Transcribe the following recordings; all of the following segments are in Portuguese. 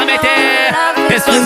meter. Pessoas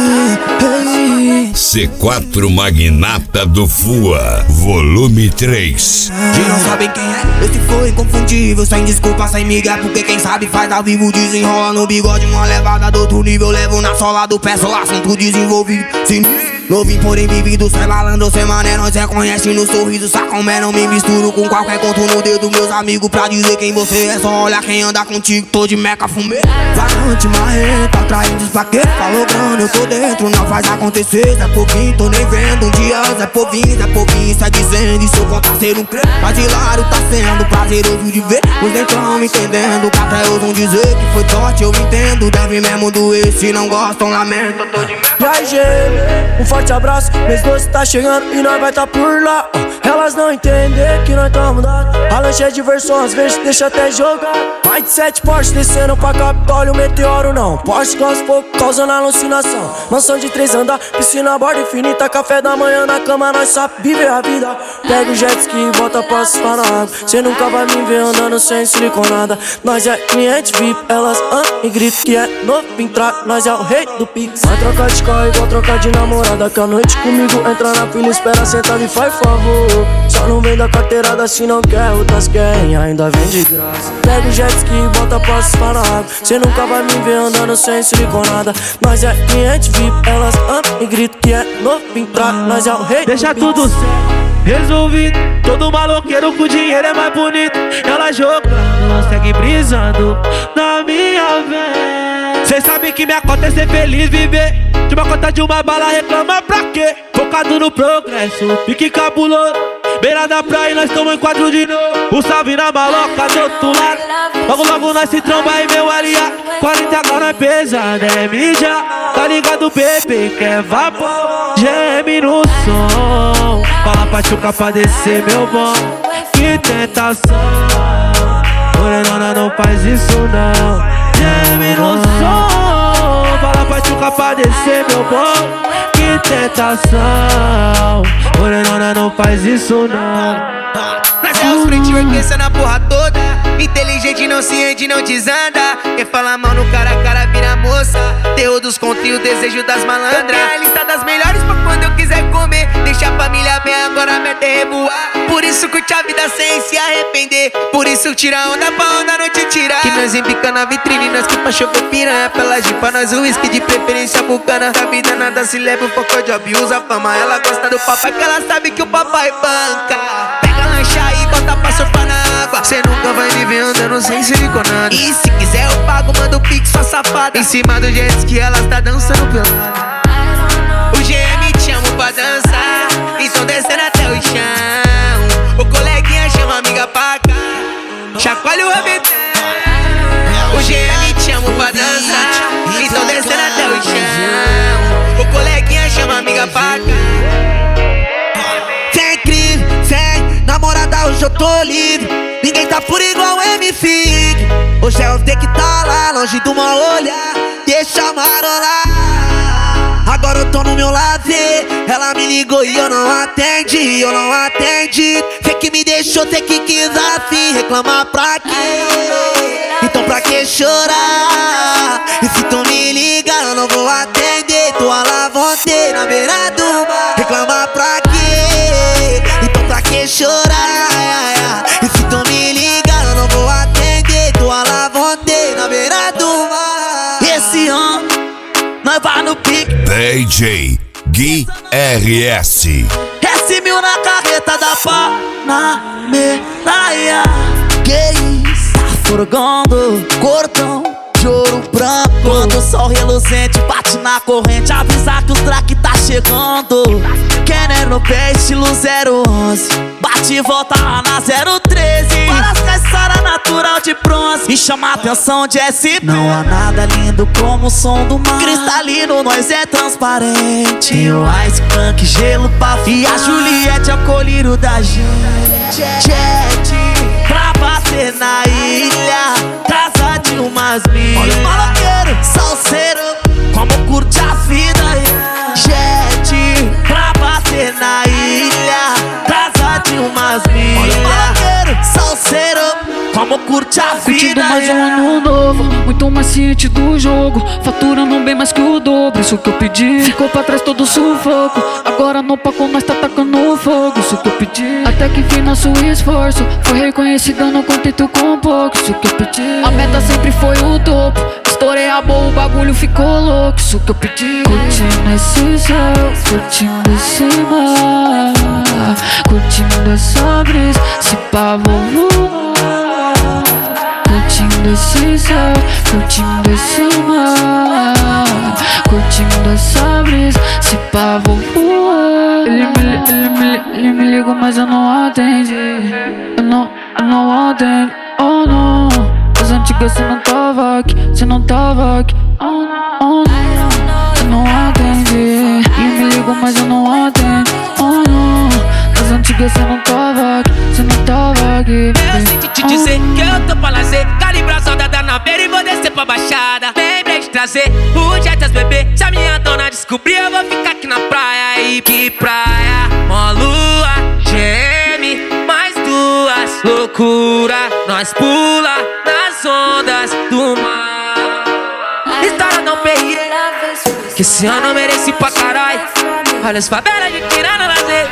C4 Magnata do Fua, volume 3. Que não sabem quem é, esse foi inconfundível. Sem desculpa, sem migué, porque quem sabe faz ao vivo. Desenrola no bigode, uma levada do outro nível. Levo na sola do pé, sou assunto desenvolvido. Sinistro, novinho porém vivido. Cê malandro, cê mané, nós reconhece no sorriso. Sacomé, não me misturo com qualquer conto no dedo. Meus amigos pra dizer quem você é, só olha quem anda contigo. Tô de meca, fumê. Varante, marreta, atraindo pra quê? Falou grana, eu tô dentro, não faz acontecer. Zé Povinho, tô nem vendo. Um dia Zé Povinho, sai dizendo. E se eu contar ser um crente, mas hilário tá sendo prazeroso de ver. Os nem tão entendendo, que até ousam dizer que foi sorte, eu entendo. Deve mesmo doer, se não gostam, lamento, eu tô de meca. E aí, gente, um forte abraço. Mês doce tá chegando e nós vai tá por lá. Elas não entendem que nós tamo dando. A lanche é diversão, às vezes deixa até jogar. Mais de 7 Porsche descendo pra Capitólio, meteoro não. Porsche com as pouco causando alucinação. Mansão de 3 andar, piscina, borda infinita. Café da manhã na cama, nós só viver a vida. Pega o jet ski e volta pra surfar na água. Cê nunca vai me ver andando sem siliconada. Nós é cliente VIP, elas andam e gritam que é novo entrar. Nós é o rei do Pix. Vai trocar de carro igual trocar de namorada. Que a noite comigo entra na fila, espera sentado e faz favor. Só não vem da carteirada se não quer, outras querem, ainda vem de graça. Pega o jet ski e volta pra surfar na água. Cê nunca vai me ver andando sem siliconada. Nós é cliente VIP, elas andam e gritam que é novo entrar. Nós é o rei. Deixa tudo certo, resolvido. Todo maloqueiro com dinheiro é mais bonito. Ela jogando, segue brisando na minha vez. Cê sabe que minha conta é ser feliz, viver de uma conta de uma bala, reclama pra quê? Focado no progresso, pique cabuloso. Beira da praia, nós tamo em quadro de novo. O salve na maloca do outro lado. Logo, logo nós se tromba e meu aliado. 40 agora é pesado, é mídia. Tá ligado, bebê, quer vapor. Geme no som. Fala pra chuca pra descer, meu bom. Que tentação. Morenona, não faz isso não. Geme no som. Fala pra chuca pra descer, meu bom. Que tentação. Morenona, não faz isso não. Nós é os frente orquestra na porra toda. Inteligente não se rende, não desanda. Quem fala mal no cara a cara vira moça. Terror dos contos e o desejo das malandras. Eu tenho a lista das melhores pra quando eu quiser comer. Deixa a família bem, agora a meta é reboar. Por isso curte a vida sem se arrepender. Por isso tira onda pra onda não te tirar. Que nós embica na vitrine, nós que pra chover piranha. Pela jipa, nós o whisky de preferência bucana. Da vida nada se leva, o foco de abusa a fama. Ela gosta do papai, que ela sabe que o papai banca. Pega lancha e bota pra surfar na água. Cê nunca vai me ver andando sem siliconada. E se quiser eu pago, manda o pix, sua safada. Em cima do jet ski ela tá dançando pelada. O GM te amo pra dançar, então descendo até o chão. O coleguinha chama a amiga pra cá, chacoalha o rabetão. O GM te amo pra dançar, então descendo até o chão. O coleguinha chama a amiga pra cá. Sem crise, sem namorada, hoje eu tô livre. Ninguém tá por igual MC. Hoje é o D que tá lá, longe do mal olhar. Deixa marolar. Agora eu tô no meu lazer. Ela me ligou e eu não atendi, eu não atendi. Cê que me deixou, cê que quis assim. Reclamar pra quê? Então pra que chorar? E se tu me liga eu não vou atender. Tô à la vontade na beira do mar. Reclamar pra quê? Então pra que chorar? E se tu me liga eu não vou atender. Tô à la vontade na beira do mar. Esse ano nós vai no pique. DJ Gui RS. S1000 na carreta da Panameraia. Que isso? Tá furgando, cordão de ouro branco. Quando o sol reluzente bate na corrente, avisar que o track tá chegando. Kenner no pé, estilo 011. Bate e volta lá na 013. Para as caçaras natural de bronze. Me chama a atenção de SP. Não há nada lindo como o som do mar. Cristalino, nós é transparente. Tem o Ice Punk, gelo pra fumar. E a Juliette é o colírio da gente. Jet pra bater na ilha, casa de umas milhas. Olha o maloqueiro, salseiro, como curte a vida. Jet pra bater na ilha, casa de umas milhas. Olha o maloqueiro, salseiro, como curte a vida. Curtindo mais um ano novo, muito mais ciente do jogo, faturando bem mais que o dobro, isso que eu pedi. Ficou pra trás todo o sufoco, agora no palco nós tá tacando fogo, isso que eu pedi. Até que enfim nosso esforço foi reconhecido, não contento com pouco, isso que eu pedi. A meta sempre foi o topo, estourei a boa, o bagulho ficou louco, isso que eu pedi. Curtindo esse céu, curtindo esse mar, curtindo essa brisa, se pá vou voar. Curtindo esse céu, curtindo esse mar, curtindo essa brisa, se pá vou voar. Ele me liga, mas eu não atende. Eu não atendo, oh não. As antigas cê não tava aqui, cê não tava aqui, oh não. Eu não atendi. Ele me liga, mas eu não atendo, oh não. As antigas cê não tava aqui, cê não tava aqui. Eu sinto te dizer que eu tô pra lazer, calibrar soldada na beira e vou descer pra baixada. Lembrei de trazer o Jetas bebê, se a minha dona descobrir eu vou ficar aqui na praia. E que praia, mó lua, GM, mais duas, loucura, nós pula nas ondas do mar. História não perri, que esse ano eu mereci pra caralho. Olha as favelas de tirando lazer,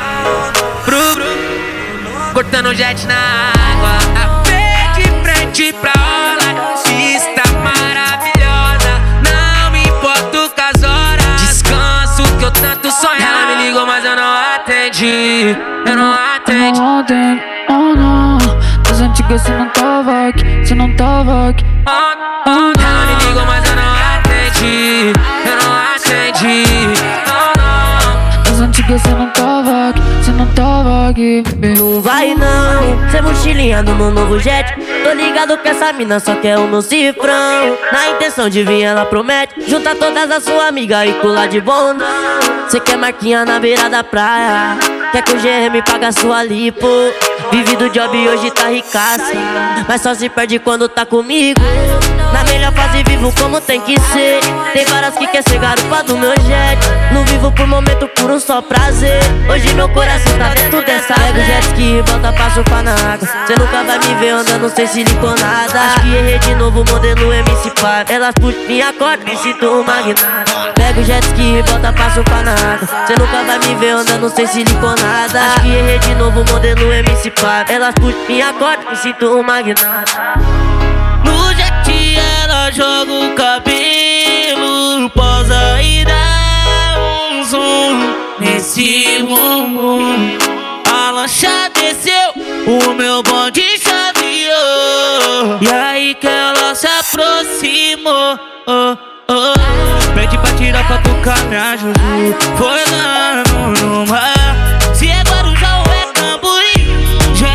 cortando jet na água, a frente pra orla, vista maravilhosa. Não me importo com as horas, descanso que eu tanto sonho. Ela me ligou, mas eu não atendi, eu não atendi. Eu não atendo, oh não. Das antigas cê não tava aqui, cê não tava aqui, Oh, oh, ela me ligou, mas eu não atendi, eu não atendi. Oh, não. das antigas cê não tava aqui, cê não tava aqui. Não vai não, cê mochilinha no meu novo jet. Tô ligado que essa mina só quer o meu cifrão. Na intenção de vir ela promete juntar todas as suas amigas e pular de bondão. Cê quer marquinha na beira da praia, quer que o GM paga sua lipo. Vive do job e hoje tá ricaça, mas só se perde quando tá comigo. Na melhor fase vivo como tem que ser. Tem várias que quer ser garupa do meu jet. Não vivo por momento, por um só prazer. Hoje meu coração tá dentro dessa água. Pega o jet ski e volta pra surfar na água. Cê nunca vai me ver andando sem siliconada. Acho que errei de novo, modelo MC Par. Elas puxam minha corda, me sinto um magnata. Pega o jet ski e volta pra surfar na água. Cê nunca vai me ver andando sem siliconada. Acho que errei de novo, modelo MC Par. Elas puxam minha corda, me sinto um magnata. No jet ela joga o cabelo, posa e dá um zoom nesse bumbum. A lancha desceu, o meu bonde chaveou, e aí que ela se aproximou, oh, oh. Pede pra tirar foto com a minha Juju, foi lá no mar. Se é Guarujá ou é Cambuí,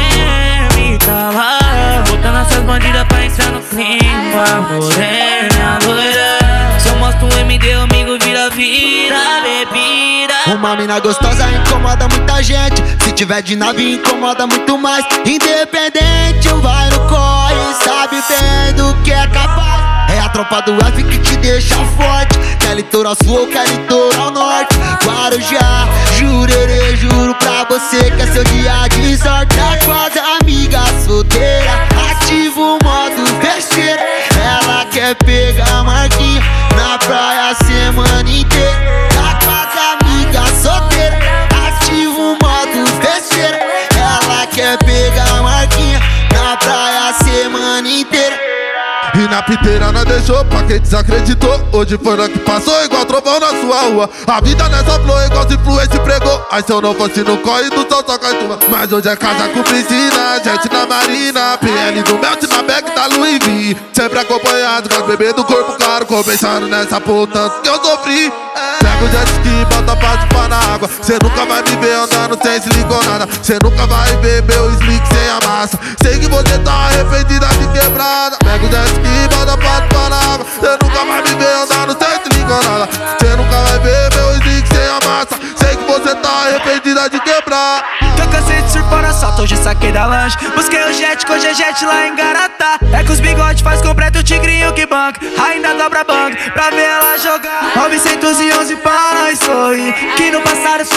GM tá lá, botando essas bandidas pra entrar no clima. Morena, loira, se eu mostro um MD, o amigo vira bebida. Uma mina gostosa incomoda muita gente, se tiver de nave incomoda muito mais. Independente, vai no corre, sabe bem do que é capaz. É a tropa do F que te deixa forte, quer litoral sul ou quer litoral norte. Guarujá, jurerê, juro pra você que é seu dia de sorte. Tá com as amigas solteiras, ativa o modo besteira. Ela quer pegar a marquinha na praia a semana inteira. Tá com as amigas solteiras, ativa o modo besteira. Ela quer pegar a marquinha na praia a semana inteira. E na piteira nós deixou pra quem desacreditou. Hoje foi nós que passou igual trovão na sua rua. A vida nessa flor igual se influência pregou. Aí se eu não fosse no corre do sol só cai tua. Mas hoje é casa com piscina, gente na marina, PL do Melt na bag da Louis V. Sempre acompanhado com as bebês do corpo claro, começando nessa porra tanto que eu sofri. Pega o jet ski e bota pra chupar na água. Cê nunca vai me ver andando sem siliconada. Cê nunca vai ver meu slick sem a massa. Sei que você tá arrependida de quebrada. Pega o jet ski e bota pra chupar na água. Cê nunca vai me ver andando sem siliconada. Cê nunca vai ver meu slick sem a massa. Sei que você tá arrependida de quebrar. Que eu cansei de surfar no assalto, hoje saquei da lanche. Busquei o jet, com o jet lá em Garatá. É que os bigodes faz completo o tigrinho que banca. Ainda dobra banco pra ver ela jogar. 911 para nós sorrir, que no passado foi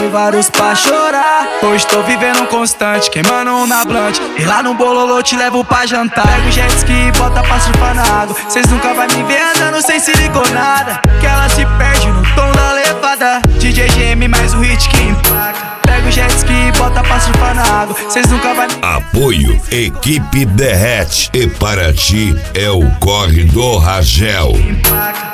fui vários pra chorar. Hoje tô vivendo um constante, queimando um na blunt. E lá no bololô te levo pra jantar. Pega o jet ski e bota pra surfar na água. Cês nunca vai me ver andando sem siliconada, que ela se perde no tom da levada. DJ GM mais o hit que empaca. Pega o jet ski e bota pra surfar na água. Cês nunca vai me... Apoio Equipe Derrete. E para ti é o Corre do Ragel. Empaca.